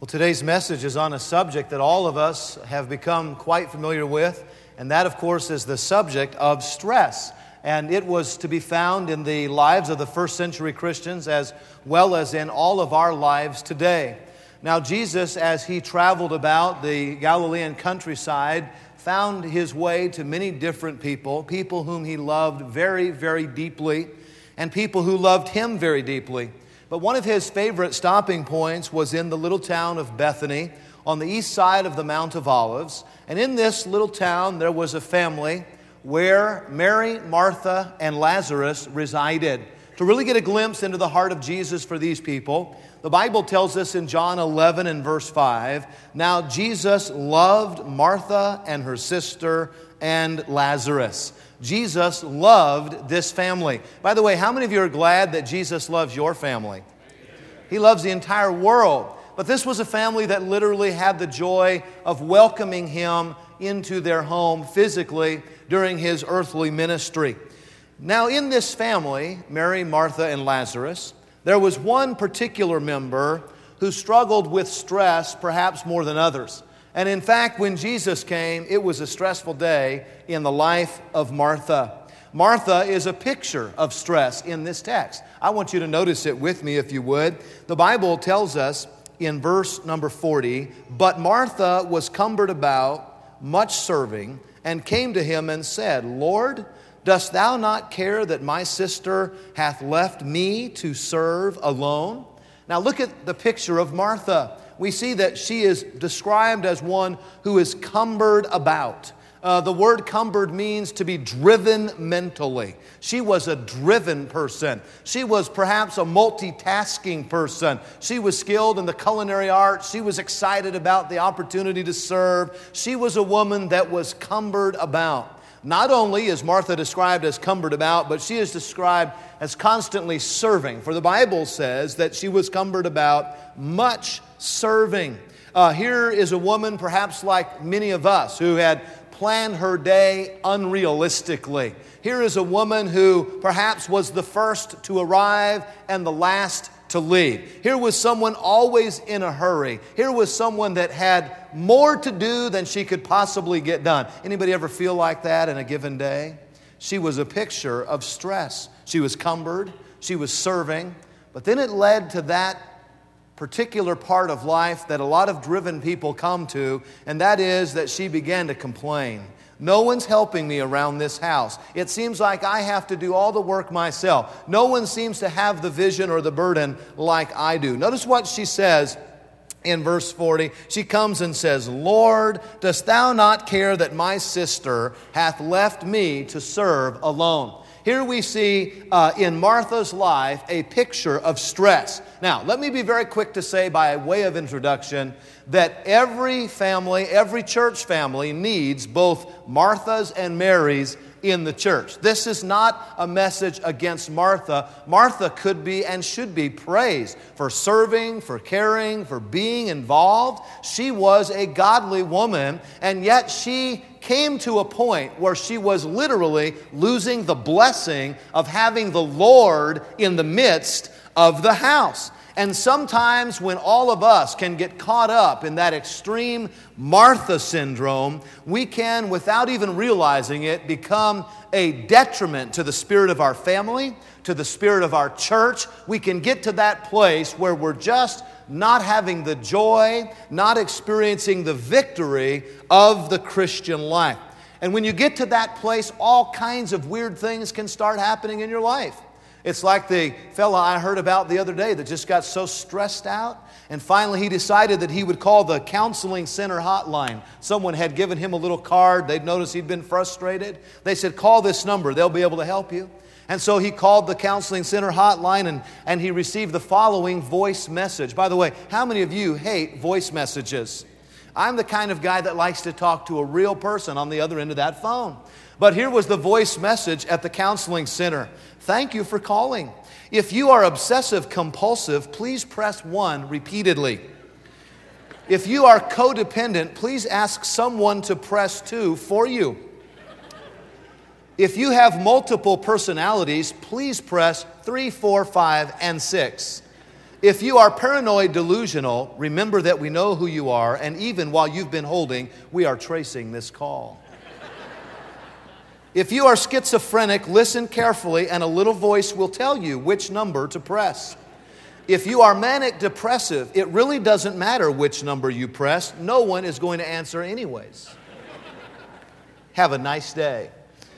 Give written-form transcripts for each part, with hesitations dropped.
Well, today's message is on a subject that all of us have become quite familiar with, and that, of course, is the subject of stress. And it was to be found in the lives of the first century Christians as well as in all of our lives today. Now, Jesus, as he traveled about the Galilean countryside, found his way to many different people whom he loved very, very deeply, and people who loved him very deeply. But one of his favorite stopping points was in the little town of Bethany on the east side of the Mount of Olives. And in this little town, there was a family where Mary, Martha, and Lazarus resided. To really get a glimpse into the heart of Jesus for these people, the Bible tells us in John 11 and verse 5, now Jesus loved Martha and her sister and Lazarus. Jesus loved this family. By the way, how many of you are glad that Jesus loves your family? He loves the entire world. But this was a family that literally had the joy of welcoming him into their home physically during his earthly ministry. Now, in this family, Mary, Martha, and Lazarus, there was one particular member who struggled with stress perhaps more than others. And in fact, when Jesus came, it was a stressful day in the life of Martha. Martha is a picture of stress in this text. I want you to notice it with me if you would. The Bible tells us in verse number 40, but Martha was cumbered about, much serving, and came to him and said, Lord, dost thou not care that my sister hath left me to serve alone? Now look at the picture of Martha. We see that she is described as one who is cumbered about. The word cumbered means to be driven mentally. She was a driven person. She was perhaps a multitasking person. She was skilled in the culinary arts. She was excited about the opportunity to serve. She was a woman that was cumbered about. Not only is Martha described as cumbered about, but she is described as constantly serving. For the Bible says that she was cumbered about, much serving. Here is a woman perhaps like many of us who had planned her day unrealistically. Here is a woman who perhaps was the first to arrive and the last to leave. Here was someone always in a hurry. Here was someone that had more to do than she could possibly get done. Anybody ever feel like that in a given day? She was a picture of stress. She was cumbered. She was serving. But then it led to that particular part of life that a lot of driven people come to, and that is that she began to complain. No one's helping me around this house. It seems like I have to do all the work myself. No one seems to have the vision or the burden like I do. Notice what she says in verse 40. She comes and says, Lord, dost thou not care that my sister hath left me to serve alone? Here we see in Martha's life a picture of stress. Now, let me be very quick to say by way of introduction that every family, every church family needs both Marthas and Marys in the church. This is not a message against Martha. Martha could be and should be praised for serving, for caring, for being involved. She was a godly woman, and yet she came to a point where she was literally losing the blessing of having the Lord in the midst of the house. And sometimes when all of us can get caught up in that extreme Martha syndrome, we can, without even realizing it, become a detriment to the spirit of our family, to the spirit of our church. We can get to that place where we're just not having the joy, not experiencing the victory of the Christian life. And when you get to that place, all kinds of weird things can start happening in your life. It's like the fella I heard about the other day that just got so stressed out, and finally he decided that he would call the counseling center hotline. Someone had given him a little card. They'd noticed he'd been frustrated. They said, call this number. They'll be able to help you. And so he called the counseling center hotline and he received the following voice message. By the way, how many of you hate voice messages? I'm the kind of guy that likes to talk to a real person on the other end of that phone. But here was the voice message at the counseling center. Thank you for calling. If you are obsessive compulsive, please press 1 repeatedly. If you are codependent, please ask someone to press 2 for you. If you have multiple personalities, please press 3, 4, 5, and 6. If you are paranoid delusional, remember that we know who you are, and even while you've been holding, we are tracing this call. If you are schizophrenic, listen carefully, and a little voice will tell you which number to press. If you are manic depressive, it really doesn't matter which number you press. No one is going to answer anyways. Have a nice day.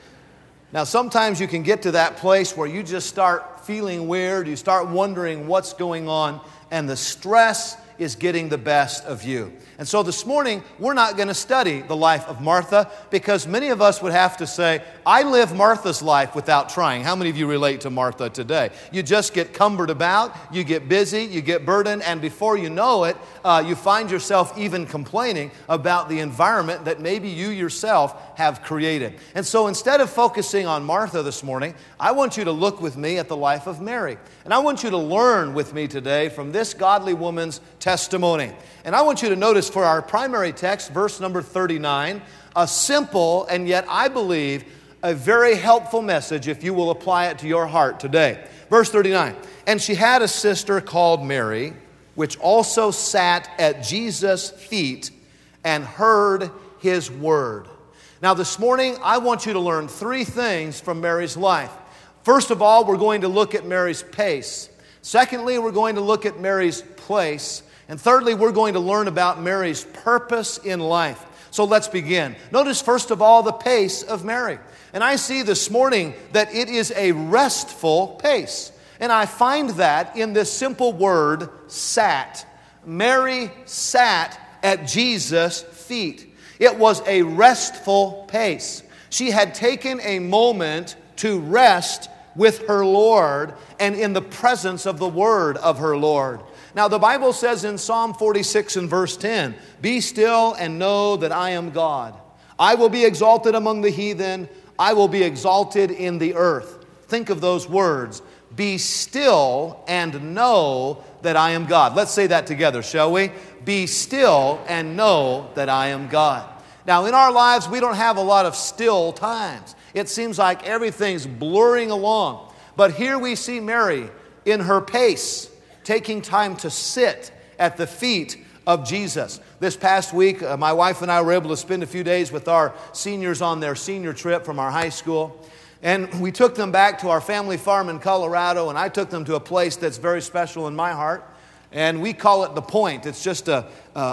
Now, sometimes you can get to that place where you just start feeling weird, you start wondering what's going on, and the stress is getting the best of you. And so this morning, we're not going to study the life of Martha, because many of us would have to say, I live Martha's life without trying. How many of you relate to Martha today? You just get cumbered about, you get busy, you get burdened, and before you know it, you find yourself even complaining about the environment that maybe you yourself have created. And so instead of focusing on Martha this morning, I want you to look with me at the life of Mary. And I want you to learn with me today from this godly woman's testimony. And I want you to notice for our primary text, verse number 39, a simple and yet, I believe, a very helpful message if you will apply it to your heart today. Verse 39, and she had a sister called Mary, which also sat at Jesus' feet and heard his word. Now this morning, I want you to learn three things from Mary's life. First of all, we're going to look at Mary's pace. Secondly, we're going to look at Mary's place. And thirdly, we're going to learn about Mary's purpose in life. So let's begin. Notice first of all the pace of Mary. And I see this morning that it is a restful pace. And I find that in this simple word, sat. Mary sat at Jesus' feet. It was a restful pace. She had taken a moment to rest with her Lord and in the presence of the word of her Lord. Now the Bible says in Psalm 46 and verse 10, be still and know that I am God. I will be exalted among the heathen. I will be exalted in the earth. Think of those words. Be still and know that I am God. Let's say that together, shall we? Be still and know that I am God. Now in our lives, we don't have a lot of still times. It seems like everything's blurring along. But here we see Mary in her pace, taking time to sit at the feet of Jesus. This past week, my wife and I were able to spend a few days with our seniors on their senior trip from our high school. And we took them back to our family farm in Colorado, and I took them to a place that's very special in my heart. And we call it The Point. It's just a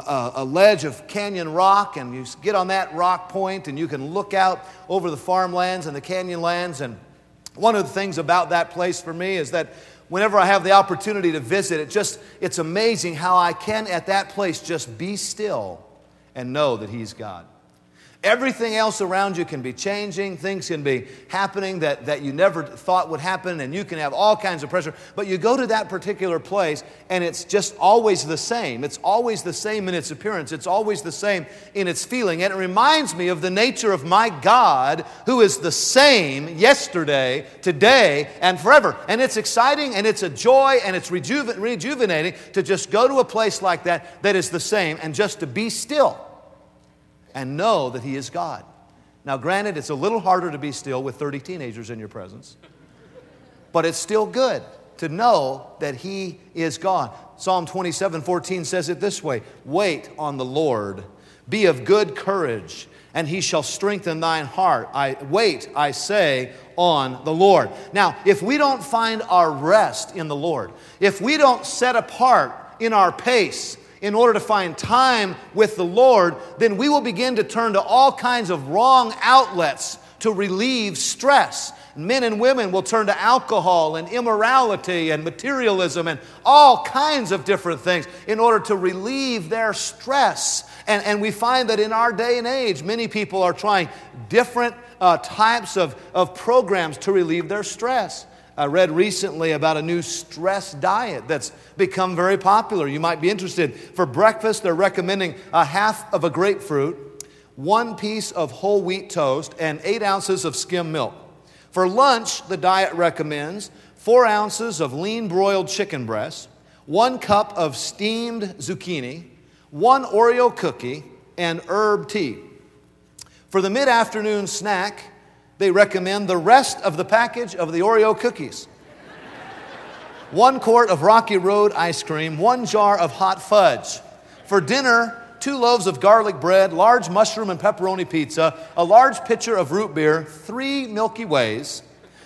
ledge of canyon rock, and you get on that rock point, and you can look out over the farmlands and the canyon lands. And one of the things about that place for me is that whenever I have the opportunity to visit, it's amazing how I can at that place just be still and know that He's God. Everything else around you can be changing. Things can be happening that you never thought would happen, and you can have all kinds of pressure. But you go to that particular place, and it's just always the same. It's always the same in its appearance. It's always the same in its feeling. And it reminds me of the nature of my God, who is the same yesterday, today, and forever. And it's exciting, and it's a joy, and it's rejuvenating to just go to a place like that is the same, and just to be still and know that He is God. Now, granted, it's a little harder to be still with 30 teenagers in your presence, but it's still good to know that He is God. Psalm 27:14 says it this way, wait on the Lord, be of good courage, and He shall strengthen thine heart. I say, on the Lord. Now, if we don't find our rest in the Lord, if we don't set apart in our pace in order to find time with the Lord, then we will begin to turn to all kinds of wrong outlets to relieve stress. Men and women will turn to alcohol and immorality and materialism and all kinds of different things in order to relieve their stress. And we find that in our day and age, many people are trying different types of programs to relieve their stress. I read recently about a new stress diet that's become very popular. You might be interested. For breakfast, they're recommending a half of a grapefruit, 1 piece of whole wheat toast, and 8 ounces of skim milk. For lunch, the diet recommends 4 ounces of lean broiled chicken breast, 1 cup of steamed zucchini, 1 Oreo cookie, and herb tea. For the mid-afternoon snack, they recommend the rest of the package of the Oreo cookies. 1 quart of Rocky Road ice cream, 1 jar of hot fudge. For dinner, 2 loaves of garlic bread, large mushroom and pepperoni pizza, a large pitcher of root beer, 3 Milky Ways,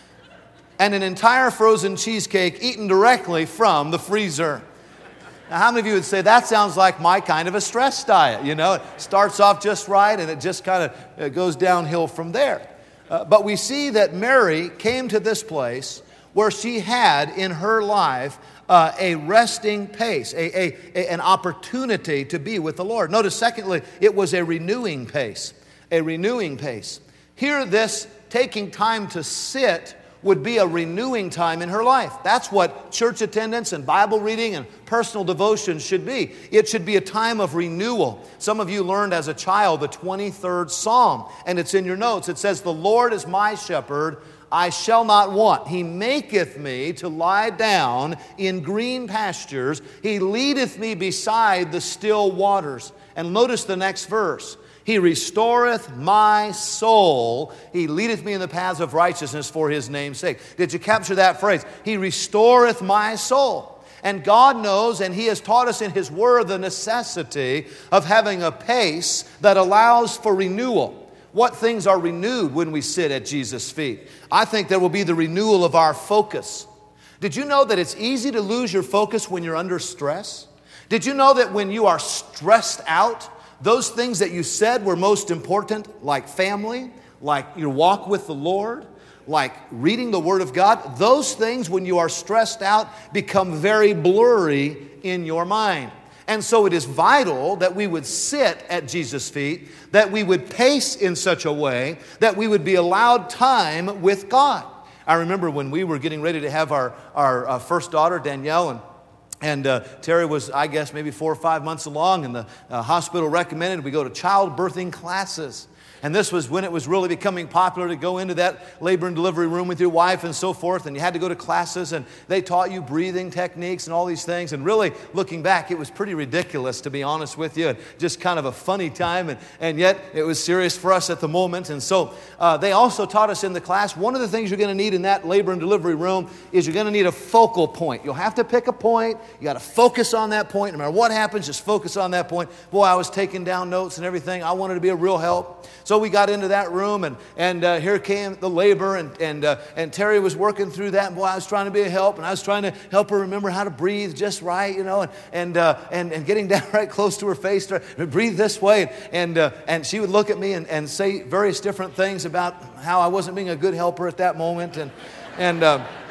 and an entire frozen cheesecake eaten directly from the freezer. Now, how many of you would say, that sounds like my kind of a stress diet? You know, it starts off just right and it just kind of goes downhill from there. But we see that Mary came to this place where she had in her life a resting pace, an opportunity to be with the Lord. Notice, secondly, it was a renewing pace, a renewing pace. Here, this taking time to sit would be a renewing time in her life. That's what church attendance and Bible reading and personal devotion should be. It should be a time of renewal. Some of you learned as a child the 23rd Psalm, and it's in your notes. It says, "The Lord is my shepherd, I shall not want. He maketh me to lie down in green pastures. He leadeth me beside the still waters." And notice the next verse. "He restoreth my soul. He leadeth me in the paths of righteousness for His name's sake." Did you capture that phrase? He restoreth my soul. And God knows, and He has taught us in His Word, the necessity of having a pace that allows for renewal. What things are renewed when we sit at Jesus' feet? I think there will be the renewal of our focus. Did you know that it's easy to lose your focus when you're under stress? Did you know that when you are stressed out, those things that you said were most important, like family, like your walk with the Lord, like reading the Word of God, those things, when you are stressed out, become very blurry in your mind. And so it is vital that we would sit at Jesus' feet, that we would pace in such a way that we would be allowed time with God. I remember when we were getting ready to have our first daughter, Danielle, and Terry was, I guess, maybe 4 or 5 months along, and the hospital recommended we go to childbirthing classes. And this was when it was really becoming popular to go into that labor and delivery room with your wife and so forth. And you had to go to classes, and they taught you breathing techniques and all these things. And really, looking back, it was pretty ridiculous, to be honest with you. And just kind of a funny time. And yet, it was serious for us at the moment. And so, they also taught us in the class, one of the things you're going to need in that labor and delivery room is you're going to need a focal point. You'll have to pick a point. You got to focus on that point. No matter what happens, just focus on that point. Boy, I was taking down notes and everything. I wanted to be a real help. So we got into that room, and here came the labor, and Terry was working through that. And boy, I was trying to be a help, and I was trying to help her remember how to breathe just right, you know, and getting down right close to her face, to breathe this way, and she would look at me and say various different things about how I wasn't being a good helper at that moment, and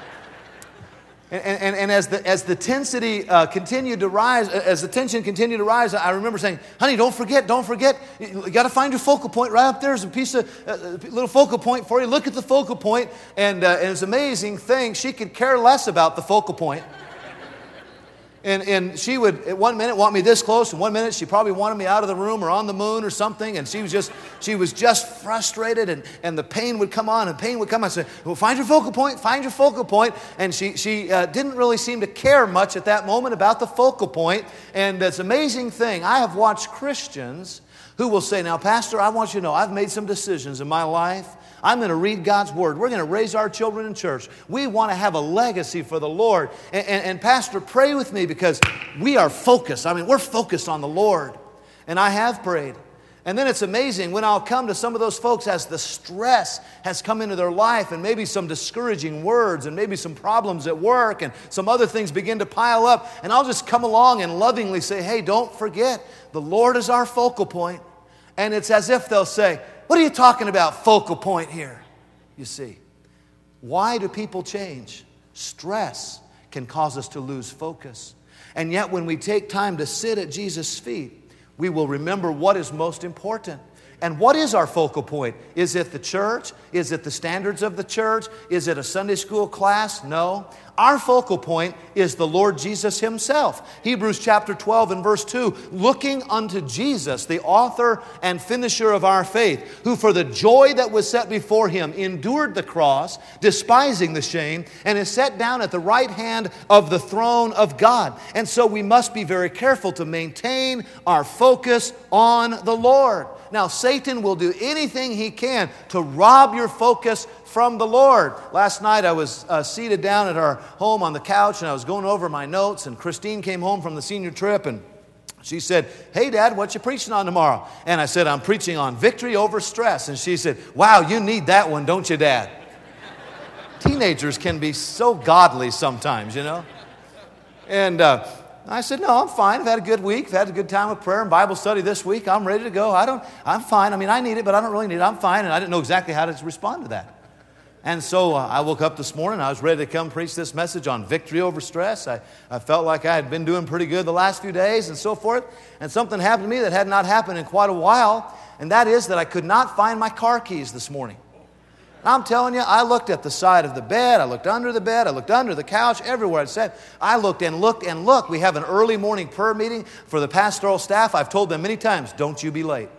as the intensity continued to rise, as the tension continued to rise, I remember saying, "Honey, don't forget. You got to find your focal point right up there. There's a piece of little focal point for you. Look at the focal point." And it's an amazing thing. She could care less about the focal point. And she would, at one minute, want me this close, and one minute she probably wanted me out of the room or on the moon or something, and she was just frustrated, and the pain would come on, and pain would come on. I said, "Well, find your focal point, and she didn't really seem to care much at that moment about the focal point. And it's an amazing thing. I have watched Christians who will say, "Now, Pastor, I want you to know, I've made some decisions in my life. I'm going to read God's Word. We're going to raise our children in church. We want to have a legacy for the Lord. And Pastor, pray with me because we are focused. I mean, we're focused on the Lord." And I have prayed. And then it's amazing when I'll come to some of those folks as the stress has come into their life, and maybe some discouraging words, and maybe some problems at work, and some other things begin to pile up. And I'll just come along and lovingly say, "Hey, don't forget, the Lord is our focal point." And it's as if they'll say, "What are you talking about, focal point here?" You see, why do people change? Stress can cause us to lose focus. And yet when we take time to sit at Jesus' feet, we will remember what is most important. And what is our focal point? Is it the church? Is it the standards of the church? Is it a Sunday school class? No. Our focal point is the Lord Jesus Himself. Hebrews chapter 12 and verse 2, "Looking unto Jesus, the author and finisher of our faith, who for the joy that was set before Him endured the cross, despising the shame, and is set down at the right hand of the throne of God." And so we must be very careful to maintain our focus on the Lord. Now, Satan will do anything he can to rob your focus from the Lord. Last night I was seated down at our home on the couch, and I was going over my notes, and Christine came home from the senior trip, and she said, "Hey, Dad, what you preaching on tomorrow?" And I said, "I'm preaching on victory over stress." And she said, "Wow, you need that one, don't you, Dad?" Teenagers can be so godly sometimes, you know. And I said, "No, I'm fine. I've had a good week. I've had a good time with prayer and Bible study this week. I'm ready to go. I'm fine. I mean, I need it, but I don't really need it. I'm fine." And I didn't know exactly how to respond to that. And so I woke up this morning. I was ready to come preach this message on victory over stress. I felt like I had been doing pretty good the last few days and so forth. And something happened to me that had not happened in quite a while, and that is that I could not find my car keys this morning. I'm telling you, I looked at the side of the bed, I looked under the bed, I looked under the couch, everywhere it said. I looked and looked and looked. We have an early morning prayer meeting for the pastoral staff. I've told them many times, "Don't you be late."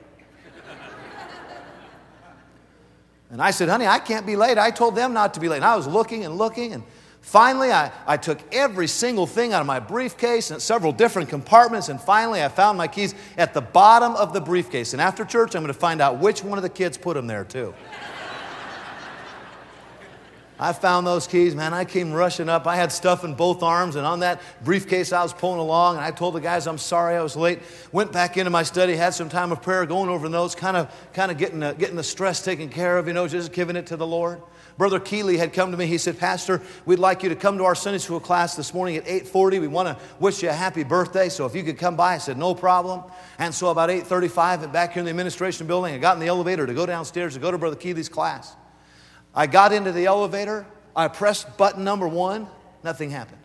And I said, "Honey, I can't be late." I told them not to be late. And I was looking, and finally I took every single thing out of my briefcase and several different compartments, and finally I found my keys at the bottom of the briefcase. And after church, I'm going to find out which one of the kids put them there too. I found those keys, man. I came rushing up. I had stuff in both arms, and on that briefcase I was pulling along, and I told the guys I'm sorry I was late. Went back into my study, had some time of prayer, going over notes, kind of getting the stress taken care of, you know, just giving it to the Lord. Brother Keeley had come to me. He said, "Pastor, we'd like you to come to our Sunday school class this morning at 8:40. We want to wish you a happy birthday, so if you could come by." I said, "No problem." And so about 8:35, and back here in the administration building, I got in the elevator to go downstairs to go to Brother Keeley's class. I got into the elevator, I pressed button number 1, nothing happened.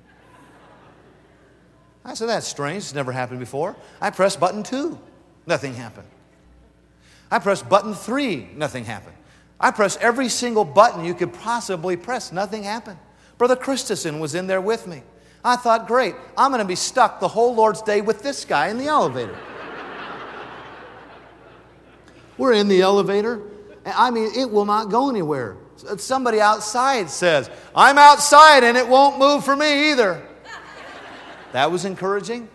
I said, "That's strange, it's never happened before." I pressed button 2, nothing happened. I pressed button 3, nothing happened. I pressed every single button you could possibly press, nothing happened. Brother Christensen was in there with me. I thought, great, I'm going to be stuck the whole Lord's day with this guy in the elevator. We're in the elevator. I mean, it will not go anywhere. Somebody outside says, "I'm outside and it won't move for me either." That was encouraging.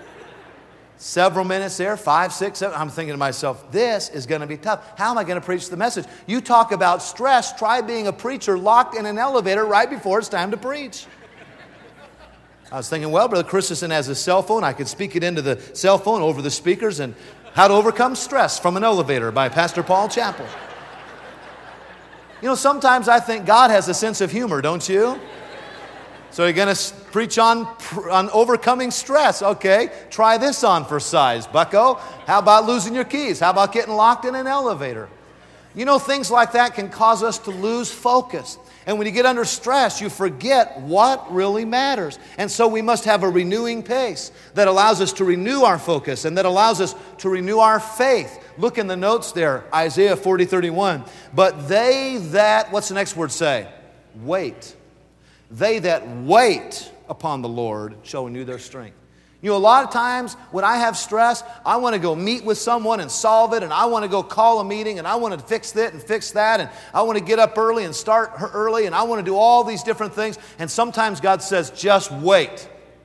Several minutes there, 5, 6, 7. I'm thinking to myself, this is going to be tough. How am I going to preach the message? You talk about stress. Try being a preacher locked in an elevator right before it's time to preach. I was thinking, well, Brother Christensen has a cell phone. I could speak it into the cell phone over the speakers, and How to Overcome Stress from an Elevator by Pastor Paul Chappell. You know, sometimes I think God has a sense of humor, don't you? So you're going to preach on overcoming stress. Okay, try this on for size, bucko. How about losing your keys? How about getting locked in an elevator? You know, things like that can cause us to lose focus. And when you get under stress, you forget what really matters. And so we must have a renewing pace that allows us to renew our focus and that allows us to renew our faith. Look in the notes there, Isaiah 40:31. But they that, what's the next word say? Wait. They that wait upon the Lord shall renew their strength. You know, a lot of times when I have stress, I want to go meet with someone and solve it, and I want to go call a meeting, and I want to fix it and fix that, and I want to get up early and start early, and I want to do all these different things. And sometimes God says, just wait.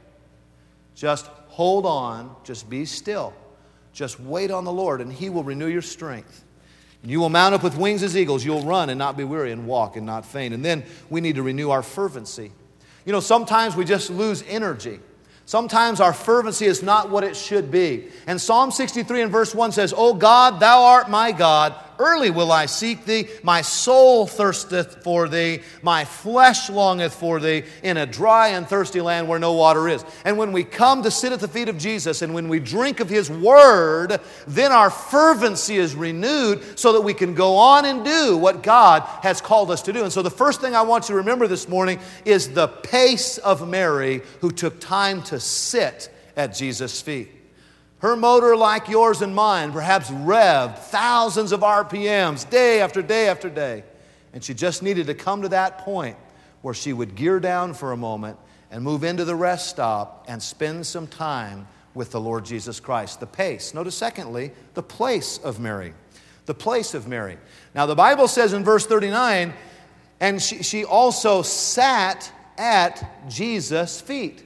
Just hold on. Just be still. Just wait on the Lord, and He will renew your strength. And you will mount up with wings as eagles. You'll run and not be weary, and walk and not faint. And then we need to renew our fervency. You know, sometimes we just lose energy. Sometimes our fervency is not what it should be. And Psalm 63 and verse 1 says, O God, Thou art my God. Early will I seek Thee. My soul thirsteth for Thee. My flesh longeth for Thee in a dry and thirsty land where no water is. And when we come to sit at the feet of Jesus and when we drink of His Word, then our fervency is renewed so that we can go on and do what God has called us to do. And so the first thing I want you to remember this morning is the pace of Mary, who took time to sit at Jesus' feet. Her motor, like yours and mine, perhaps revved thousands of RPMs day after day after day. And she just needed to come to that point where she would gear down for a moment and move into the rest stop and spend some time with the Lord Jesus Christ. The pace. Notice secondly, the place of Mary. The place of Mary. Now the Bible says in verse 39, and she also sat at Jesus' feet.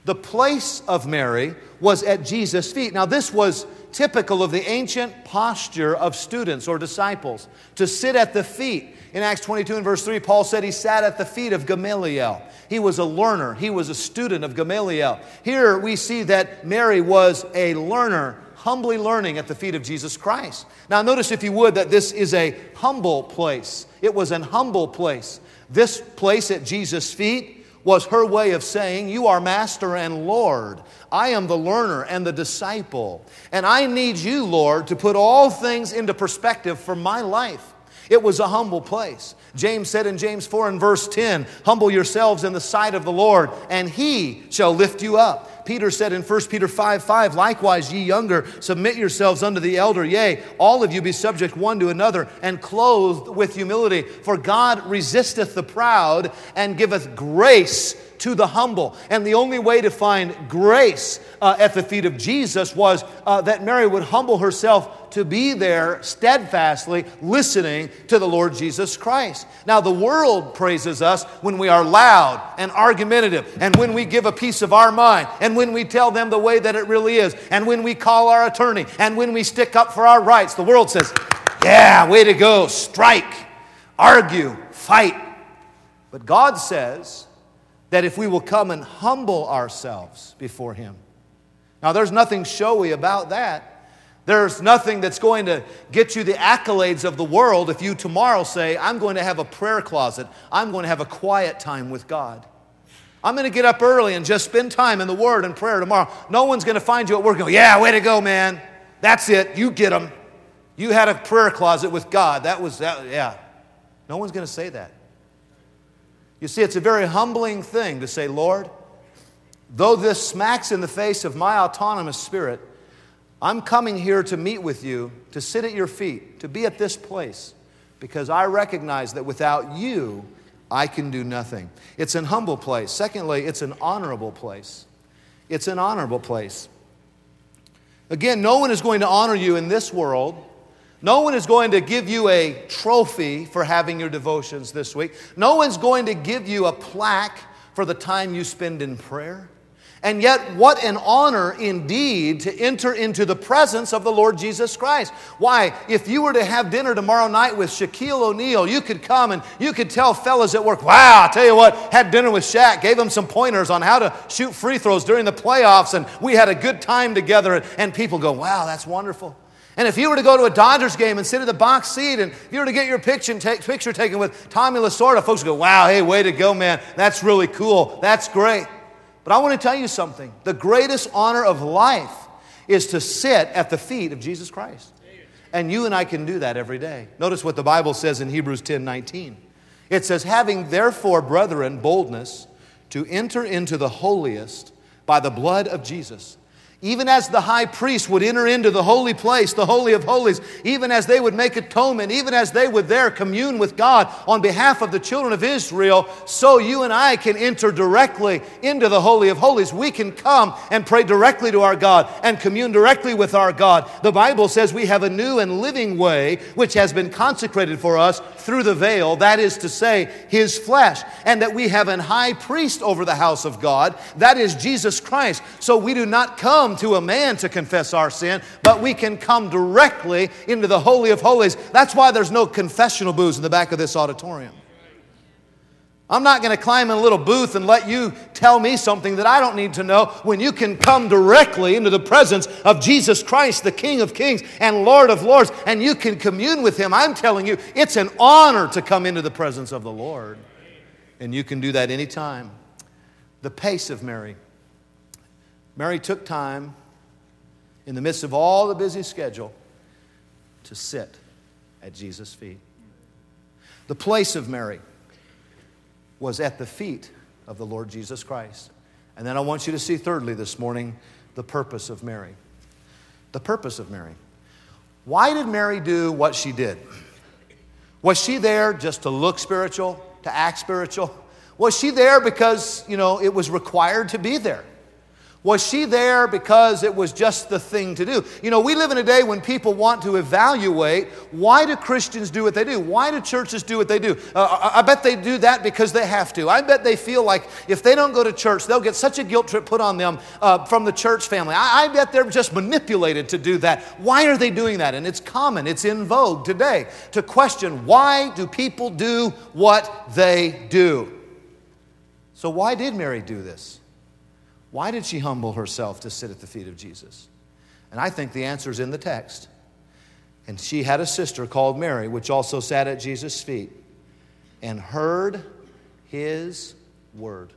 The place of Mary was at Jesus' feet. Now, this was typical of the ancient posture of students or disciples, to sit at the feet. In Acts 22 and verse 3, Paul said he sat at the feet of Gamaliel. He was a learner. He was a student of Gamaliel. Here we see that Mary was a learner, humbly learning at the feet of Jesus Christ. Now notice, if you would, that this is a humble place. It was an humble place. This place at Jesus' feet was her way of saying, you are Master and Lord. I am the learner and the disciple. And I need you, Lord, to put all things into perspective for my life. It was a humble place. James said in James 4 and verse 10, humble yourselves in the sight of the Lord, and He shall lift you up. Peter said in 1 Peter 5:5, likewise, ye younger, submit yourselves unto the elder. Yea, all of you be subject one to another, and clothed with humility. For God resisteth the proud, and giveth grace to the humble. And the only way to find grace at the feet of Jesus was that Mary would humble herself to be there steadfastly listening to the Lord Jesus Christ. Now, the world praises us when we are loud and argumentative, and when we give a piece of our mind, and when we tell them the way that it really is, and when we call our attorney, and when we stick up for our rights. The world says, yeah, way to go, strike, argue, fight. But God says that if we will come and humble ourselves before Him. Now, there's nothing showy about that. There's nothing that's going to get you the accolades of the world if you tomorrow say, I'm going to have a prayer closet. I'm going to have a quiet time with God. I'm going to get up early and just spend time in the Word and prayer tomorrow. No one's going to find you at work and go, yeah, way to go, man. That's it. You get them. You had a prayer closet with God. Yeah. No one's going to say that. You see, it's a very humbling thing to say, Lord, though this smacks in the face of my autonomous spirit, I'm coming here to meet with you, to sit at your feet, to be at this place, because I recognize that without you, I can do nothing. It's an humble place. Secondly, it's an honorable place. It's an honorable place. Again, no one is going to honor you in this world. No one is going to give you a trophy for having your devotions this week. No one's going to give you a plaque for the time you spend in prayer. And yet, what an honor indeed to enter into the presence of the Lord Jesus Christ. Why? If you were to have dinner tomorrow night with Shaquille O'Neal, you could come and you could tell fellas at work, wow, I tell you what, had dinner with Shaq, gave him some pointers on how to shoot free throws during the playoffs, and we had a good time together, and people go, wow, that's wonderful. And if you were to go to a Dodgers game and sit in the box seat, and if you were to get your picture taken with Tommy Lasorda, folks would go, wow, hey, way to go, man. That's really cool. That's great. But I want to tell you something. The greatest honor of life is to sit at the feet of Jesus Christ. And you and I can do that every day. Notice what the Bible says in Hebrews 10:19. It says, having therefore, brethren, boldness to enter into the holiest by the blood of Jesus, even as the high priest would enter into the holy place, the Holy of Holies, even as they would make atonement, even as they would there commune with God on behalf of the children of Israel, so you and I can enter directly into the Holy of Holies. We can come and pray directly to our God and commune directly with our God. The Bible says we have a new and living way which has been consecrated for us through the veil, that is to say, His flesh, and that we have an high priest over the house of God, that is Jesus Christ. So we do not come to a man to confess our sin, but we can come directly into the Holy of Holies. That's why there's no confessional booths in the back of this auditorium. I'm not going to climb in a little booth and let you tell me something that I don't need to know when you can come directly into the presence of Jesus Christ, the King of Kings and Lord of Lords, and you can commune with Him. I'm telling you, it's an honor to come into the presence of the Lord. And you can do that anytime. The pace of Mary. Mary took time in the midst of all the busy schedule to sit at Jesus' feet. The place of Mary was at the feet of the Lord Jesus Christ. And then I want you to see thirdly this morning, the purpose of Mary. The purpose of Mary. Why did Mary do what she did? Was she there just to look spiritual, to act spiritual? Was she there because, it was required to be there? Was she there because it was just the thing to do? You know, we live in a day when people want to evaluate, why do Christians do what they do? Why do churches do what they do? I bet they do that because they have to. I bet they feel like if they don't go to church, they'll get such a guilt trip put on them from the church family. I bet they're just manipulated to do that. Why are they doing that? And it's common, it's in vogue today to question, why do people do what they do? So why did Mary do this? Why did she humble herself to sit at the feet of Jesus? And I think the answer is in the text. And she had a sister called Mary, which also sat at Jesus' feet and heard his word.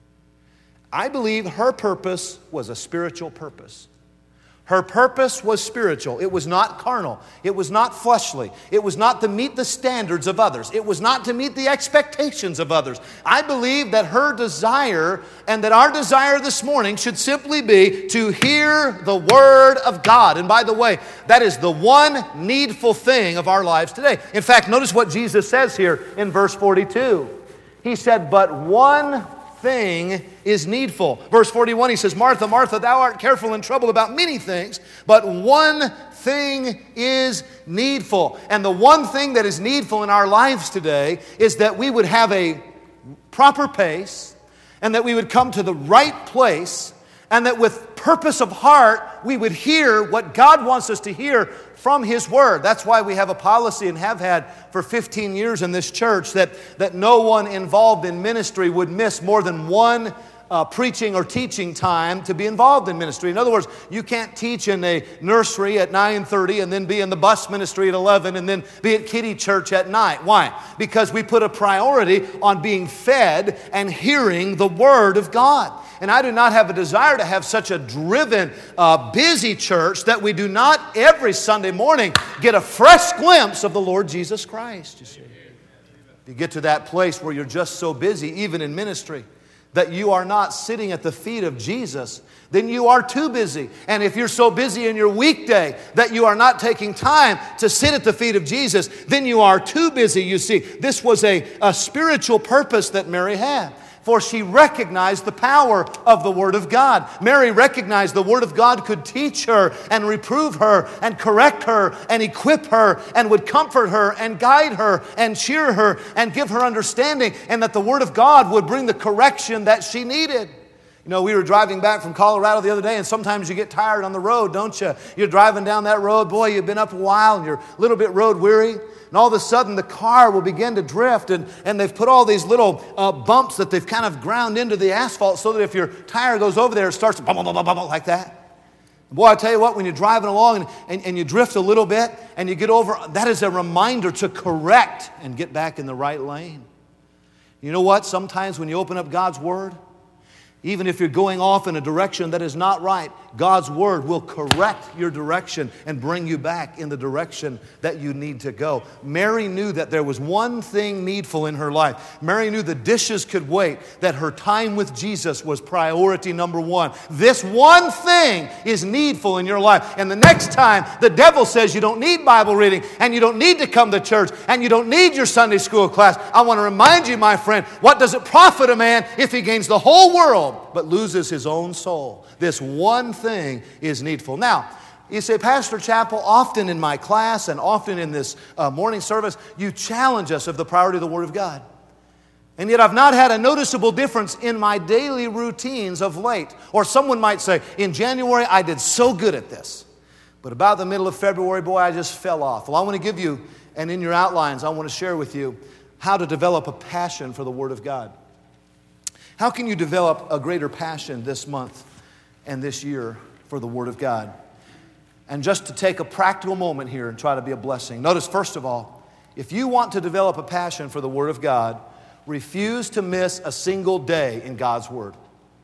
I believe her purpose was a spiritual purpose. Her purpose was spiritual. It was not carnal. It was not fleshly. It was not to meet the standards of others. It was not to meet the expectations of others. I believe that her desire and that our desire this morning should simply be to hear the Word of God. And by the way, that is the one needful thing of our lives today. In fact, notice what Jesus says here in verse 42. He said, but one thing is needful. Verse 41, he says, Martha, Martha, thou art careful and troubled about many things, but one thing is needful. And the one thing that is needful in our lives today is that we would have a proper pace and that we would come to the right place and that with purpose of heart we would hear what God wants us to hear from His Word. That's why we have a policy and have had for 15 years in this church that no one involved in ministry would miss more than one preaching or teaching time to be involved in ministry. In other words, you can't teach in a nursery at 9:30 and then be in the bus ministry at 11 and then be at kiddie church at night. Why? Because we put a priority on being fed and hearing the Word of God. And I do not have a desire to have such a driven, busy church that we do not every Sunday morning get a fresh glimpse of the Lord Jesus Christ, you see. If you get to that place where you're just so busy, even in ministry, that you are not sitting at the feet of Jesus, then you are too busy. And if you're so busy in your weekday that you are not taking time to sit at the feet of Jesus, then you are too busy, you see. This was a spiritual purpose that Mary had. For she recognized the power of the Word of God. Mary recognized the Word of God could teach her and reprove her and correct her and equip her and would comfort her and guide her and cheer her and give her understanding, and that the Word of God would bring the correction that she needed. You know, we were driving back from Colorado the other day, and sometimes you get tired on the road, don't you? You're driving down that road, boy, you've been up a while and you're a little bit road weary. And all of a sudden the car will begin to drift, and they've put all these little bumps that they've kind of ground into the asphalt so that if your tire goes over there, it starts to bump, bump, bump, bump, like that. Boy, I tell you what, when you're driving along and you drift a little bit and you get over, that is a reminder to correct and get back in the right lane. You know what? Sometimes when you open up God's Word, even if you're going off in a direction that is not right, God's Word will correct your direction and bring you back in the direction that you need to go. Mary knew that there was one thing needful in her life. Mary knew the dishes could wait, that her time with Jesus was priority number one. This one thing is needful in your life. And the next time the devil says you don't need Bible reading and you don't need to come to church and you don't need your Sunday school class, I want to remind you, my friend, what does it profit a man if he gains the whole world but loses his own soul? This one thing is needful. Now, you say, Pastor Chappell, often in my class and often in this morning service, you challenge us of the priority of the Word of God. And yet I've not had a noticeable difference in my daily routines of late. Or someone might say, in January I did so good at this, but about the middle of February, boy, I just fell off. Well, I want to give you, and in your outlines, I want to share with you how to develop a passion for the Word of God. How can you develop a greater passion this month and this year for the Word of God? And just to take a practical moment here and try to be a blessing. Notice, first of all, if you want to develop a passion for the Word of God, refuse to miss a single day in God's Word.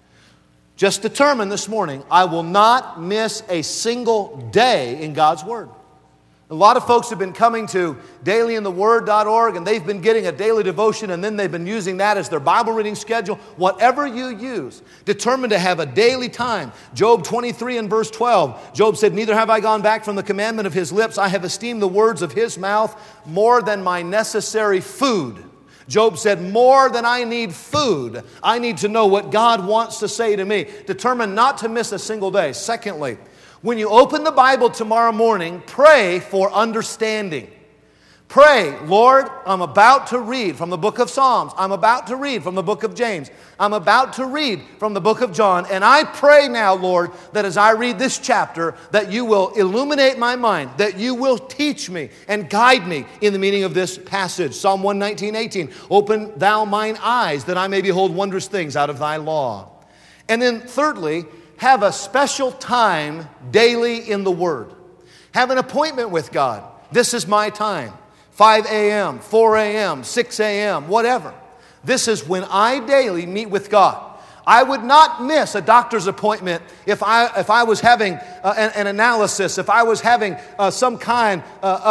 Just determine this morning, I will not miss a single day in God's Word. A lot of folks have been coming to dailyintheword.org and they've been getting a daily devotion and then they've been using that as their Bible reading schedule. Whatever you use, determine to have a daily time. Job 23 and verse 12, Job said, neither have I gone back from the commandment of his lips. I have esteemed the words of his mouth more than my necessary food. Job said, more than I need food, I need to know what God wants to say to me. Determined not to miss a single day. Secondly, when you open the Bible tomorrow morning, pray for understanding. Pray, Lord, I'm about to read from the book of Psalms. I'm about to read from the book of James. I'm about to read from the book of John. And I pray now, Lord, that as I read this chapter, that you will illuminate my mind, that you will teach me and guide me in the meaning of this passage. Psalm 119:18, open thou mine eyes, that I may behold wondrous things out of thy law. And then thirdly, have a special time daily in the Word. Have an appointment with God. This is my time. 5 a.m., 4 a.m., 6 a.m., whatever. This is when I daily meet with God. I would not miss a doctor's appointment if I was having an analysis, if I was having some kind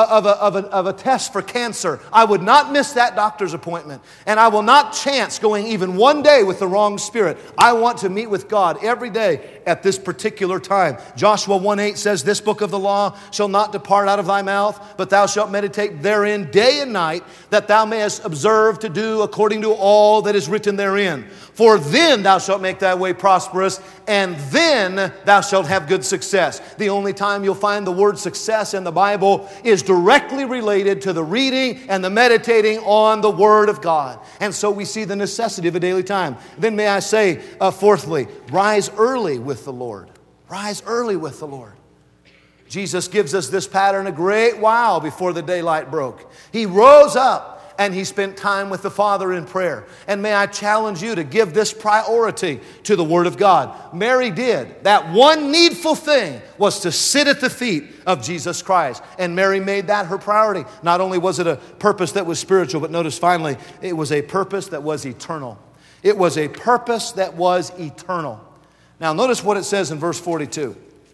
of a test for cancer. I would not miss that doctor's appointment. And I will not chance going even one day with the wrong spirit. I want to meet with God every day at this particular time. Joshua 1:8 says, this book of the law shall not depart out of thy mouth, but thou shalt meditate therein day and night, that thou mayest observe to do according to all that is written therein. For then thou shalt make thy way prosperous, and then thou shalt have good success. The only time you'll find the word success in the Bible is directly related to the reading and the meditating on the Word of God. And so we see the necessity of a daily time. Then may I say, fourthly, rise early with the Lord. Rise early with the Lord. Jesus gives us this pattern a great while before the daylight broke. He rose up and he spent time with the Father in prayer. And may I challenge you to give this priority to the Word of God. Mary did. That one needful thing was to sit at the feet of Jesus Christ. And Mary made that her priority. Not only was it a purpose that was spiritual, but notice finally, it was a purpose that was eternal. It was a purpose that was eternal. Now notice what it says in verse 42.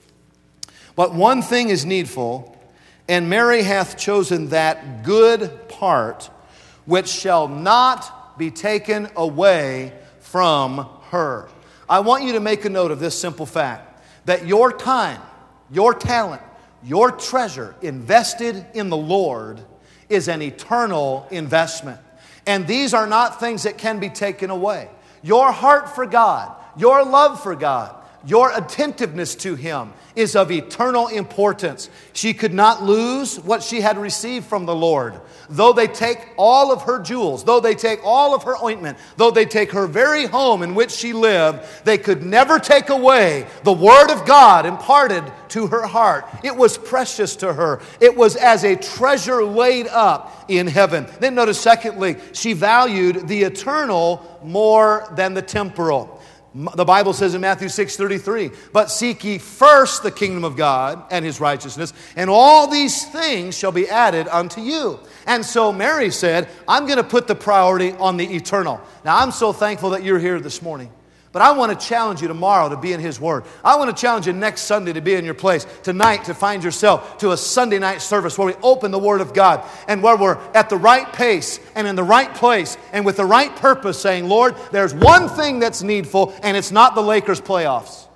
But one thing is needful, and Mary hath chosen that good part which shall not be taken away from her. I want you to make a note of this simple fact, that your time, your talent, your treasure invested in the Lord is an eternal investment. And these are not things that can be taken away. Your heart for God, your love for God, your attentiveness to Him is of eternal importance. She could not lose what she had received from the Lord. Though they take all of her jewels, though they take all of her ointment, though they take her very home in which she lived, they could never take away the Word of God imparted to her heart. It was precious to her. It was as a treasure laid up in heaven. Then notice secondly, she valued the eternal more than the temporal. The Bible says in Matthew 6:33, but seek ye first the kingdom of God and His righteousness, and all these things shall be added unto you. And so Mary said, I'm going to put the priority on the eternal. Now I'm so thankful that you're here this morning. But I want to challenge you tomorrow to be in His Word. I want to challenge you next Sunday to be in your place. Tonight to find yourself to a Sunday night service where we open the Word of God and where we're at the right pace and in the right place and with the right purpose saying, Lord, there's one thing that's needful and it's not the Lakers playoffs.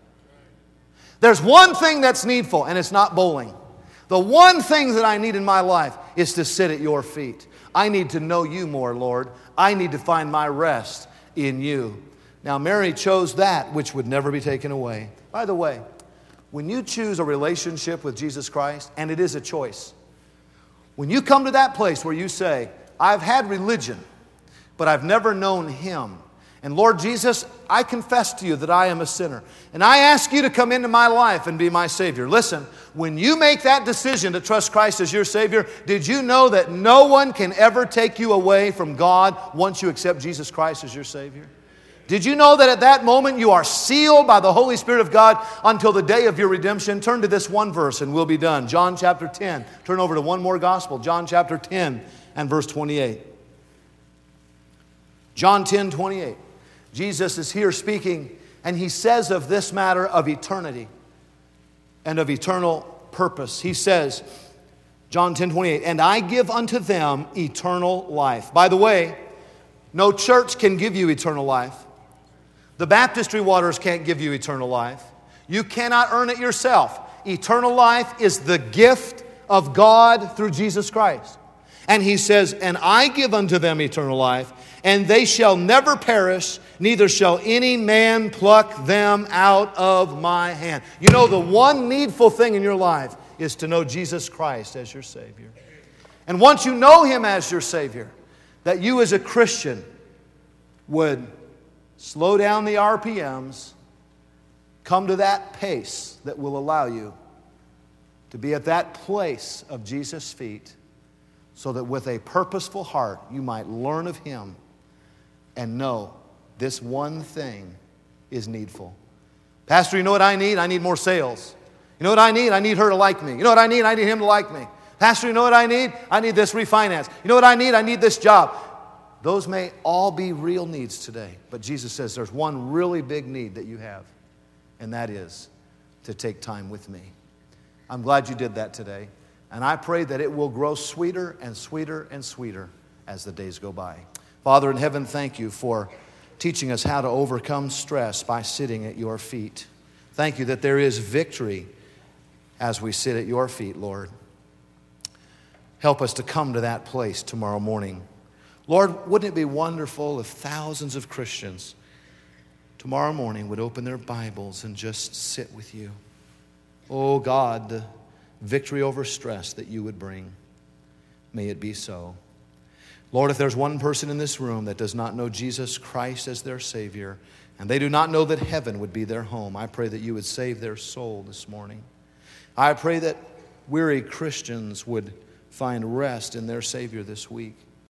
There's one thing that's needful and it's not bowling. The one thing that I need in my life is to sit at your feet. I need to know you more, Lord. I need to find my rest in you. Now, Mary chose that which would never be taken away. By the way, when you choose a relationship with Jesus Christ, and it is a choice, when you come to that place where you say, I've had religion, but I've never known Him. And Lord Jesus, I confess to you that I am a sinner. And I ask you to come into my life and be my Savior. Listen, when you make that decision to trust Christ as your Savior, did you know that no one can ever take you away from God once you accept Jesus Christ as your Savior? Did you know that at that moment you are sealed by the Holy Spirit of God until the day of your redemption? Turn to this one verse and we'll be done. John chapter 10. Turn over to one more gospel. John chapter 10 and verse 28. John 10:28. Jesus is here speaking and He says of this matter of eternity and of eternal purpose. He says, John 10:28, and I give unto them eternal life. By the way, no church can give you eternal life. The baptistry waters can't give you eternal life. You cannot earn it yourself. Eternal life is the gift of God through Jesus Christ. And he says, and I give unto them eternal life, and they shall never perish, neither shall any man pluck them out of my hand. You know, the one needful thing in your life is to know Jesus Christ as your Savior. And once you know Him as your Savior, that you as a Christian would slow down the RPMs, come to that pace that will allow you to be at that place of Jesus' feet, so that with a purposeful heart you might learn of Him and know this one thing is needful. Pastor, you know what I need? I need more sales. You know what I need? I need her to like me. You know what I need? I need him to like me. Pastor, you know what I need? I need this refinance. You know what I need? I need this job. Those may all be real needs today, but Jesus says there's one really big need that you have, and that is to take time with me. I'm glad you did that today. And I pray that it will grow sweeter and sweeter and sweeter as the days go by. Father in heaven, thank you for teaching us how to overcome stress by sitting at your feet. Thank you that there is victory as we sit at your feet, Lord. Help us to come to that place tomorrow morning. Lord, wouldn't it be wonderful if thousands of Christians tomorrow morning would open their Bibles and just sit with you? Oh God, the victory over stress that you would bring. May it be so. Lord, if there's one person in this room that does not know Jesus Christ as their Savior, and they do not know that heaven would be their home, I pray that you would save their soul this morning. I pray that weary Christians would find rest in their Savior this week.